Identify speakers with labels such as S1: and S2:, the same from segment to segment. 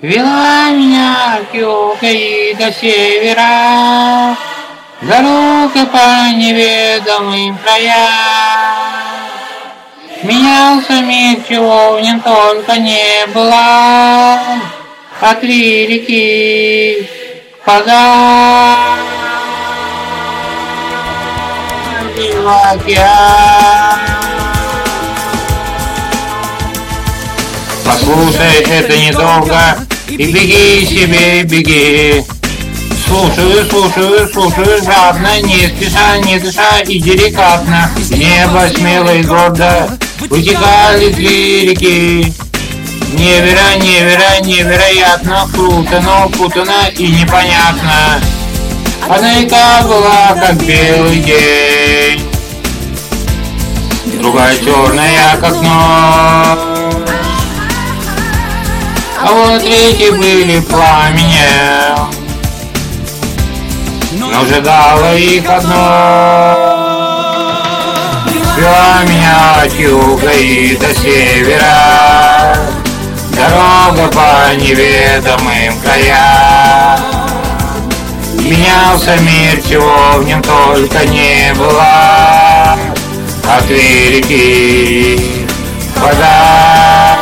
S1: Вела меня от юга и до севера, дорога по неведомым краям. Менялся мир, чего в нем только не было, а 3 реки вода в океан. Послушай, это недолго, и беги себе, беги. Слушаю, слушаю, слушаю жадно, не спеша, не дыша и деликатно. В небо смело и гордо вытекали 3 реки. Невероятно, круто, но путано и непонятно. Одна река была как белый день, другая черная как ночь, а вот 3 были пламенем, но ждало их одно. Вела меня от юга и до севера, дорога по неведомым краям. Менялся мир, чего в нем только не было, а 3 реки вода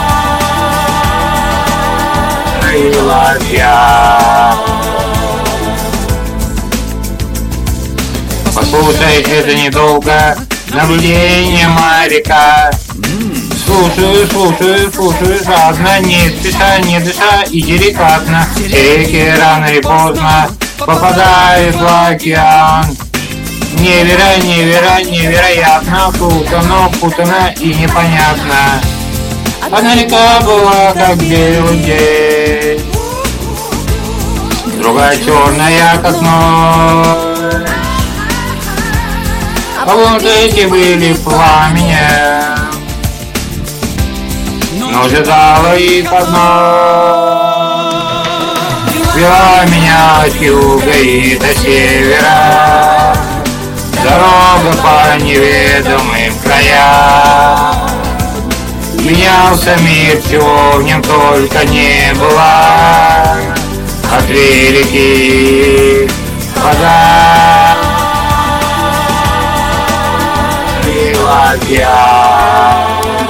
S1: и ладья. Послушай, это недолго, наблюдение моряка. Слушаю, слушаю, слушаю жадно, не спеша, не дыша и деликатно. Реки рано или поздно попадают в океан. Невероятно, круто, но путано и непонятно. Одна река была как белый день, другая черная как ночь, а вот эти были пламенем, но ждало их одно. Вела меня от юга и до севера, дорога по неведомым краям. Менялся мир, чего в нем только не было, а 3 реки вода и ладья.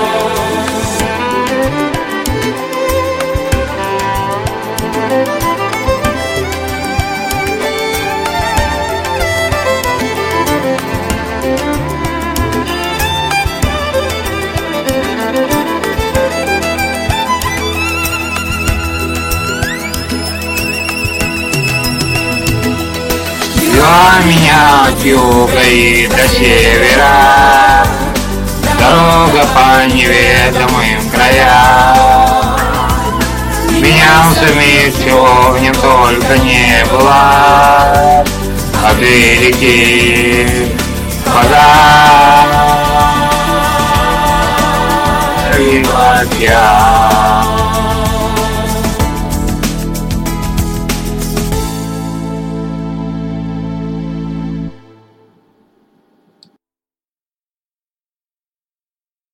S1: Вела меня от юга и до севера, дорога по неведомым краям. Менялся мир, чего в нем только не было, а 3 реки вода и ладья.